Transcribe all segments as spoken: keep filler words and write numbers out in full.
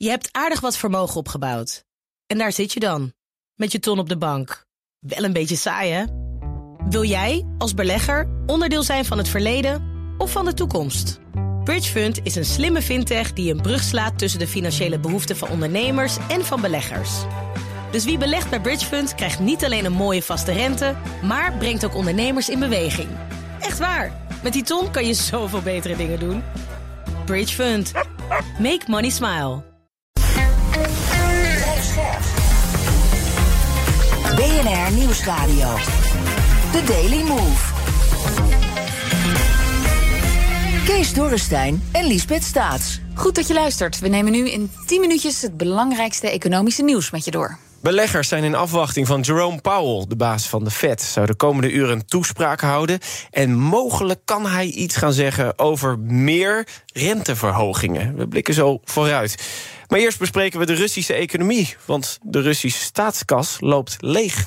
Je hebt aardig wat vermogen opgebouwd. En daar zit je dan, met je ton op de bank. Wel een beetje saai, hè? Wil jij, als belegger, onderdeel zijn van het verleden of van de toekomst? Bridgefund is een slimme fintech die een brug slaat tussen de financiële behoeften van ondernemers en van beleggers. Dus wie belegt bij Bridgefund krijgt niet alleen een mooie vaste rente, maar brengt ook ondernemers in beweging. Echt waar, met die ton kan je zoveel betere dingen doen. Bridgefund. Make money smile. B N R Nieuwsradio. The Daily Move. Kees Dorrestein en Liesbeth Staats. Goed dat je luistert. We nemen nu in tien minuutjes het belangrijkste economische nieuws met je door. Beleggers zijn in afwachting van Jerome Powell, de baas van de Fed. Zou de komende uren een toespraak houden. En mogelijk kan hij iets gaan zeggen over meer renteverhogingen. We blikken zo vooruit. Maar eerst bespreken we de Russische economie. Want de Russische staatskas loopt leeg.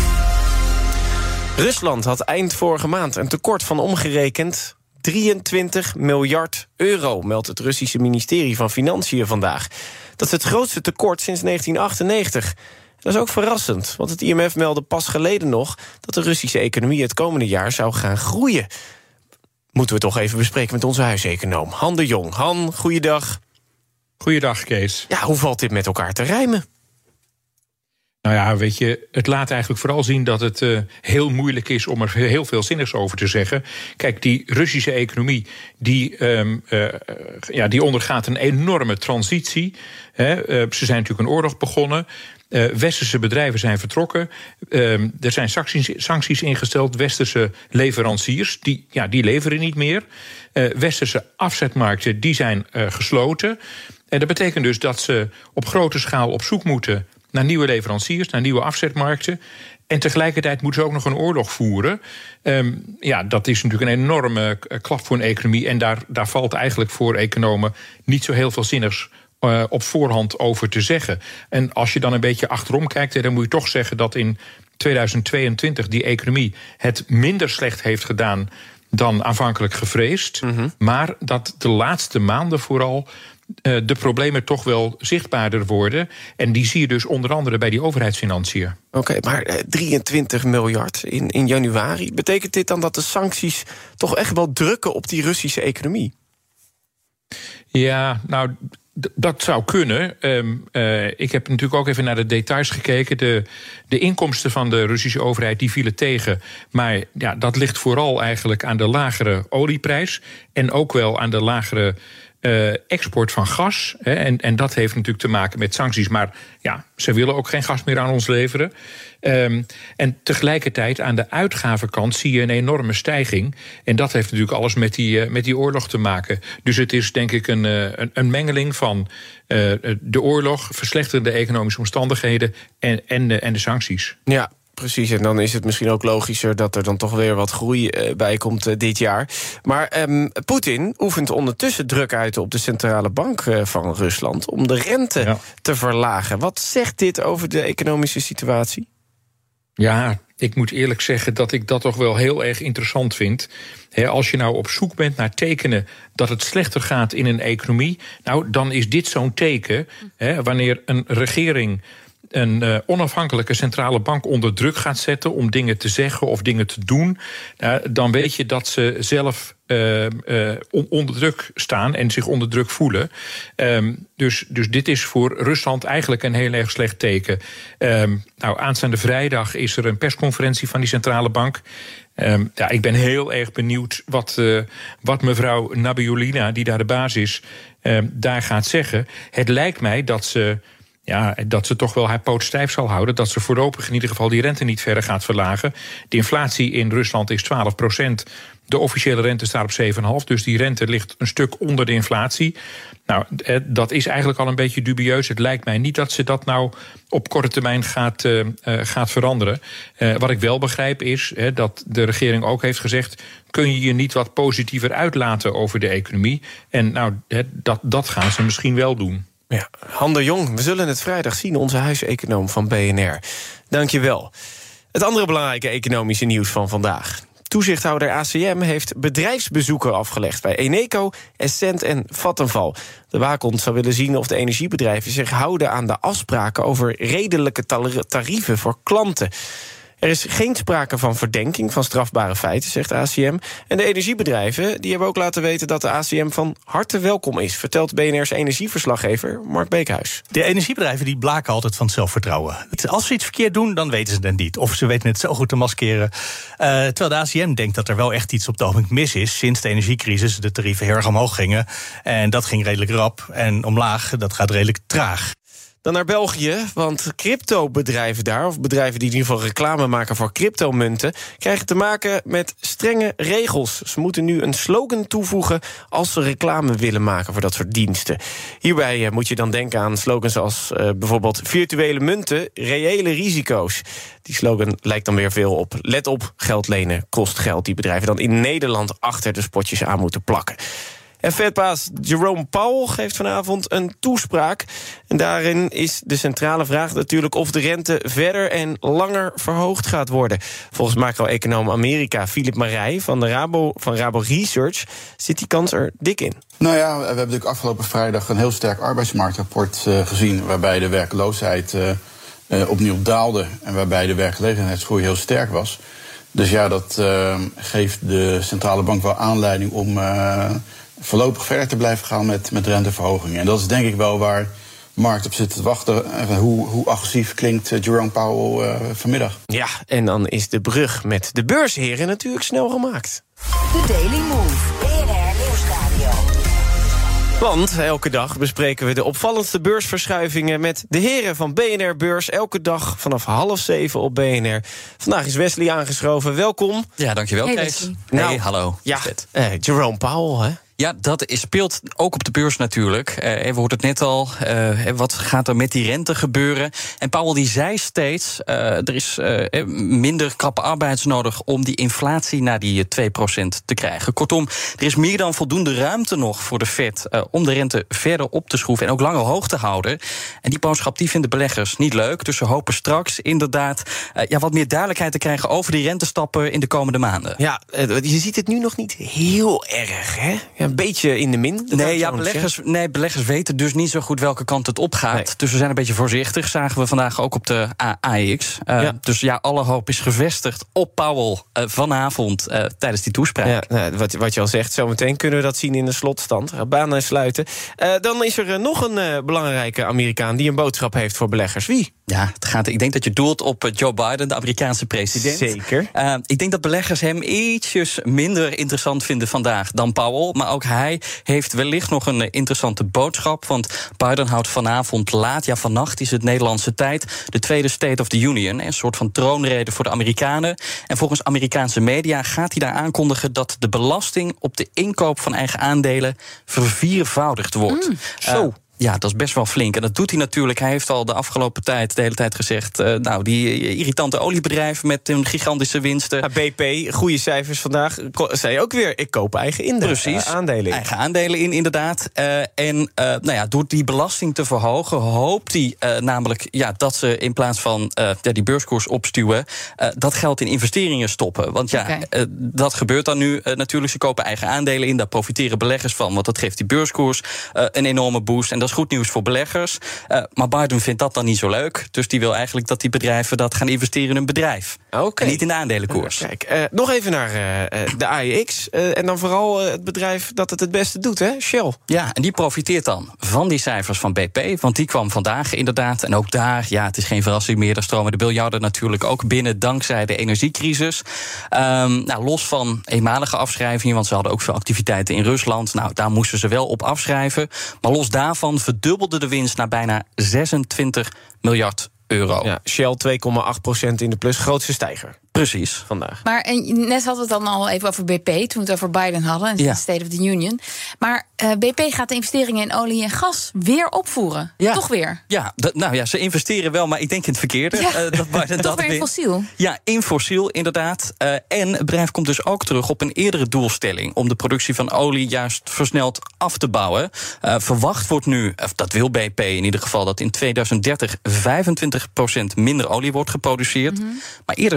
Rusland had eind vorige maand een tekort van omgerekend drieëntwintig miljard euro, meldt het Russische ministerie van Financiën vandaag. Dat is het grootste tekort sinds negentien achtennegentig. Dat is ook verrassend, want het I M F meldde pas geleden nog dat de Russische economie het komende jaar zou gaan groeien. Moeten we toch even bespreken met onze huiseconoom Han de Jong. Han, goeiedag. Goeiedag, Kees. Ja, hoe valt dit met elkaar te rijmen? Nou ja, weet je, het laat eigenlijk vooral zien dat het uh, heel moeilijk is om er heel veel zinnigs over te zeggen. Kijk, die Russische economie, die, um, uh, ja, die ondergaat een enorme transitie. Hè. Uh, ze zijn natuurlijk een oorlog begonnen. Uh, westerse bedrijven zijn vertrokken. Uh, er zijn sancties, sancties ingesteld. Westerse leveranciers, die, ja, die leveren niet meer. Uh, westerse afzetmarkten, die zijn uh, gesloten. En dat betekent dus dat ze op grote schaal op zoek moeten naar nieuwe leveranciers, naar nieuwe afzetmarkten. En tegelijkertijd moeten ze ook nog een oorlog voeren. Um, ja, dat is natuurlijk een enorme klap voor een economie. En daar, daar valt eigenlijk voor economen niet zo heel veel zinnigs uh, op voorhand over te zeggen. En als je dan een beetje achterom kijkt, dan moet je toch zeggen dat in tweeduizend tweeëntwintig die economie het minder slecht heeft gedaan dan aanvankelijk gevreesd. Mm-hmm. Maar dat de laatste maanden vooral Uh, de problemen toch wel zichtbaarder worden. En die zie je dus onder andere bij die overheidsfinanciën. Oké, okay, maar uh, drieëntwintig miljard in, in januari. Betekent dit dan dat de sancties toch echt wel drukken op die Russische economie? Ja, nou, d- dat zou kunnen. Um, uh, ik heb natuurlijk ook even naar de details gekeken. De, de inkomsten van de Russische overheid die vielen tegen. Maar ja, dat ligt vooral eigenlijk aan de lagere olieprijs. En ook wel aan de lagere Uh, export van gas. Hè, en, en dat heeft natuurlijk te maken met sancties. Maar ja, ze willen ook geen gas meer aan ons leveren. Um, en tegelijkertijd aan de uitgavenkant zie je een enorme stijging. En dat heeft natuurlijk alles met die, uh, met die oorlog te maken. Dus het is denk ik een, uh, een, een mengeling van uh, de oorlog, verslechterende economische omstandigheden en, en, de, en de sancties. Ja. Precies, en dan is het misschien ook logischer dat er dan toch weer wat groei uh, bij komt uh, dit jaar. Maar um, Poetin oefent ondertussen druk uit op de centrale bank uh, van Rusland om de rente ja. te verlagen. Wat zegt dit over de economische situatie? Ja, ik moet eerlijk zeggen dat ik dat toch wel heel erg interessant vind. He, als je nou op zoek bent naar tekenen dat het slechter gaat in een economie, nou, dan is dit zo'n teken. He, wanneer een regering een uh, onafhankelijke centrale bank onder druk gaat zetten om dingen te zeggen of dingen te doen, uh, dan weet je dat ze zelf uh, uh, on- onder druk staan en zich onder druk voelen. Um, dus, dus dit is voor Rusland eigenlijk een heel erg slecht teken. Um, nou, aanstaande vrijdag is er een persconferentie van die centrale bank. Um, ja, ik ben heel erg benieuwd wat, uh, wat mevrouw Nabiulina, die daar de baas is, um, daar gaat zeggen. Het lijkt mij dat ze Ja, dat ze toch wel haar poot stijf zal houden. Dat ze voorlopig in ieder geval die rente niet verder gaat verlagen. De inflatie in Rusland is twaalf procent. De officiële rente staat op zeven komma vijf. Dus die rente ligt een stuk onder de inflatie. Nou, dat is eigenlijk al een beetje dubieus. Het lijkt mij niet dat ze dat nou op korte termijn gaat, uh, gaat veranderen. Uh, wat ik wel begrijp is uh, dat de regering ook heeft gezegd, kun je je niet wat positiever uitlaten over de economie? En nou, uh, dat, dat gaan ze misschien wel doen. Ja, Han de Jong, we zullen het vrijdag zien, onze huiseconoom van B N R. Dank je wel. Het andere belangrijke economische nieuws van vandaag. Toezichthouder A C M heeft bedrijfsbezoeken afgelegd bij Eneco, Essent en Vattenfall. De waakhond zou willen zien of de energiebedrijven zich houden aan de afspraken over redelijke tarieven voor klanten. Er is geen sprake van verdenking van strafbare feiten, zegt A C M. En de energiebedrijven die hebben ook laten weten dat de A C M van harte welkom is, vertelt B N R's energieverslaggever Mark Beekhuis. De energiebedrijven die blaken altijd van zelfvertrouwen. Als ze iets verkeerd doen, dan weten ze het niet. Of ze weten het zo goed te maskeren. Uh, terwijl de A C M denkt dat er wel echt iets op het ogenblik mis is. Sinds de energiecrisis de tarieven heel erg omhoog gingen. En dat ging redelijk rap. En omlaag, dat gaat redelijk traag. Dan naar België, want cryptobedrijven daar, of bedrijven die in ieder geval reclame maken voor cryptomunten, krijgen te maken met strenge regels. Ze moeten nu een slogan toevoegen als ze reclame willen maken voor dat soort diensten. Hierbij uh, moet je dan denken aan slogans als uh, bijvoorbeeld virtuele munten, reële risico's. Die slogan lijkt dan weer veel op let op, geld lenen kost geld. Die bedrijven dan in Nederland achter de spotjes aan moeten plakken. En Fedbaas Jerome Powell geeft vanavond een toespraak. En daarin is de centrale vraag natuurlijk of de rente verder en langer verhoogd gaat worden. Volgens macro-econoom Amerika Philip Marij van, de Rabo, van Rabo Research zit die kans er dik in. Nou ja, we hebben natuurlijk afgelopen vrijdag een heel sterk arbeidsmarktrapport uh, gezien, waarbij de werkloosheid uh, uh, opnieuw daalde en waarbij de werkgelegenheidsgroei heel sterk was. Dus ja, dat uh, geeft de centrale bank wel aanleiding om Uh, voorlopig verder te blijven gaan met, met renteverhogingen. En dat is denk ik wel waar de markt op zit te wachten. Hoe, hoe agressief klinkt Jerome Powell uh, vanmiddag. Ja, en dan is de brug met de beursheren natuurlijk snel gemaakt. The Daily Move, B N R Nieuwsradio. Want elke dag bespreken we de opvallendste beursverschuivingen met de heren van B N R Beurs. Elke dag vanaf half zeven op B N R. Vandaag is Wesley aangeschoven. Welkom. Ja, dankjewel, Hey, Kees. Wesley. Hey, Nou, hallo. Ja, uh, Jerome Powell, hè? Ja, dat is, speelt ook op de beurs natuurlijk. Uh, we hoorden het net al. Uh, wat gaat er met die rente gebeuren? En Powell die zei steeds, uh, er is uh, minder krappe arbeids nodig om die inflatie naar die twee procent te krijgen. Kortom, er is meer dan voldoende ruimte nog voor de Fed uh, om de rente verder op te schroeven en ook langer hoog te houden. En die boodschap die vinden beleggers niet leuk. Dus ze hopen straks inderdaad uh, ja, wat meer duidelijkheid te krijgen over die rentestappen in de komende maanden. Ja, uh, je ziet het nu nog niet heel erg, hè? Ja, een beetje in de min. Nee, ja, beleggers, nee, beleggers weten dus niet zo goed welke kant het opgaat. Nee. Dus we zijn een beetje voorzichtig. Zagen we vandaag ook op de A E X. Uh, ja. Dus ja, alle hoop is gevestigd op Powell uh, vanavond uh, tijdens die toespraak. Ja, nou, wat, wat je al zegt, zometeen kunnen we dat zien in de slotstand. Banen sluiten. Uh, dan is er uh, nog een uh, belangrijke Amerikaan die een boodschap heeft voor beleggers. Wie? Ja, het gaat, ik denk dat je doelt op Joe Biden, de Amerikaanse president. Zeker. Uh, ik denk dat beleggers hem ietsjes minder interessant vinden vandaag dan Powell. Maar ook hij heeft wellicht nog een interessante boodschap. Want Biden houdt vanavond laat, ja vannacht is het Nederlandse tijd, de tweede State of the Union. Een soort van troonrede voor de Amerikanen. En volgens Amerikaanse media gaat hij daar aankondigen dat de belasting op de inkoop van eigen aandelen verviervoudigd wordt. Mm, zo. Uh, Ja, dat is best wel flink. En dat doet hij natuurlijk. Hij heeft al de afgelopen tijd, de hele tijd gezegd, Uh, nou, die irritante oliebedrijven met hun gigantische winsten. Ja, B P, goede cijfers vandaag. Zei ook weer, ik koop eigen in. Precies. Uh, aandelen in. Eigen aandelen in, inderdaad. Uh, en uh, nou ja, door die belasting te verhogen, hoopt hij uh, namelijk ja, dat ze in plaats van uh, ja, die beurskoers opstuwen, uh, dat geld in investeringen stoppen. Want ja, okay. uh, dat gebeurt dan nu uh, natuurlijk. Ze kopen eigen aandelen in, daar profiteren beleggers van. Want dat geeft die beurskoers uh, een enorme boost. En dat is goed nieuws voor beleggers. Uh, maar Biden vindt dat dan niet zo leuk. Dus die wil eigenlijk dat die bedrijven dat gaan investeren in hun bedrijf. Okay. En niet in de aandelenkoers. Uh, kijk, uh, nog even naar uh, de A E X. Uh, en dan vooral uh, het bedrijf dat het het beste doet, hè? Shell. Ja, en die profiteert dan van die cijfers van B P. Want die kwam vandaag inderdaad. En ook daar, ja, het is geen verrassing meer. Daar stromen de biljarden natuurlijk ook binnen dankzij de energiecrisis. Um, nou, los van eenmalige afschrijvingen, want ze hadden ook veel activiteiten in Rusland. Nou, daar moesten ze wel op afschrijven. Maar los daarvan verdubbelde de winst naar bijna zesentwintig miljard euro. Ja, Shell twee komma acht procent in de plus, grootste stijger. Precies. Vandaag. Maar en net hadden we het dan al even over B P, toen we het over Biden hadden, en de ja. State of the Union. Maar uh, B P gaat de investeringen in olie en gas weer opvoeren. Ja. Toch weer? Ja, dat, nou ja, ze investeren wel, maar ik denk in het verkeerde. Ja. Uh, dat Biden Toch dat weer in fossiel? Ja, in fossiel, inderdaad. Uh, en het bedrijf komt dus ook terug op een eerdere doelstelling om de productie van olie juist versneld af te bouwen. Uh, verwacht wordt nu, of dat wil B P in ieder geval, dat in tweeduizend dertig vijfentwintig procent minder olie wordt geproduceerd. Mm-hmm. Maar eerder was het doel nog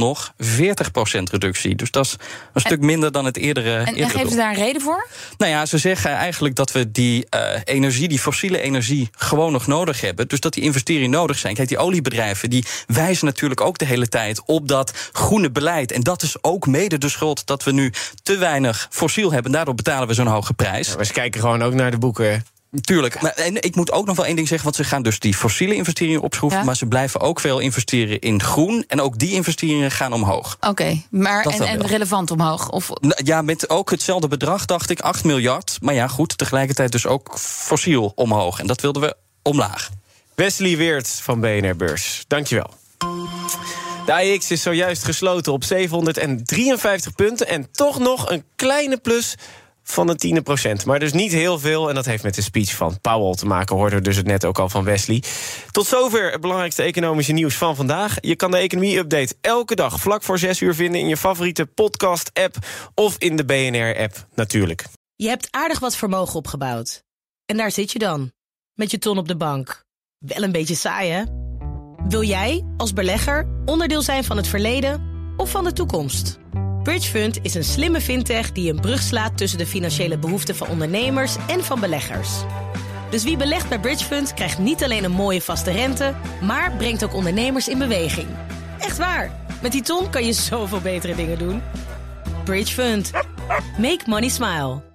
nog veertig procent reductie. Dus dat is een en, stuk minder dan het eerdere. En, en geven ze daar een reden voor? Nou ja, ze zeggen eigenlijk dat we die uh, energie, die fossiele energie, gewoon nog nodig hebben. Dus dat die investeringen nodig zijn. Kijk, die oliebedrijven die wijzen natuurlijk ook de hele tijd op dat groene beleid. En dat is ook mede de schuld dat we nu te weinig fossiel hebben. Daardoor betalen we zo'n hoge prijs. Ja, we kijken gewoon ook naar de boeken. Tuurlijk. Maar, en ik moet ook nog wel één ding zeggen, want ze gaan dus die fossiele investeringen opschroeven, ja. maar ze blijven ook veel investeren in groen. En ook die investeringen gaan omhoog. Oké, okay, maar en, en relevant omhoog? Of? Ja, met ook hetzelfde bedrag, dacht ik, acht miljard. Maar ja, goed, tegelijkertijd dus ook fossiel omhoog. En dat wilden we omlaag. Wesley Weert van B N R Beurs, dankjewel. De A E X is zojuist gesloten op zevenhonderddrieënvijftig punten en toch nog een kleine plus van een tiende procent. Maar dus niet heel veel. En dat heeft met de speech van Powell te maken. Hoorden we dus het net ook al van Wesley. Tot zover het belangrijkste economische nieuws van vandaag. Je kan de economie-update elke dag vlak voor zes uur vinden in je favoriete podcast-app of in de B N R-app natuurlijk. Je hebt aardig wat vermogen opgebouwd. En daar zit je dan, met je ton op de bank. Wel een beetje saai, hè? Wil jij, als belegger, onderdeel zijn van het verleden of van de toekomst? Bridgefund is een slimme fintech die een brug slaat tussen de financiële behoeften van ondernemers en van beleggers. Dus wie belegt bij Bridgefund krijgt niet alleen een mooie vaste rente, maar brengt ook ondernemers in beweging. Echt waar, met die ton kan je zoveel betere dingen doen. Bridgefund. Make money smile.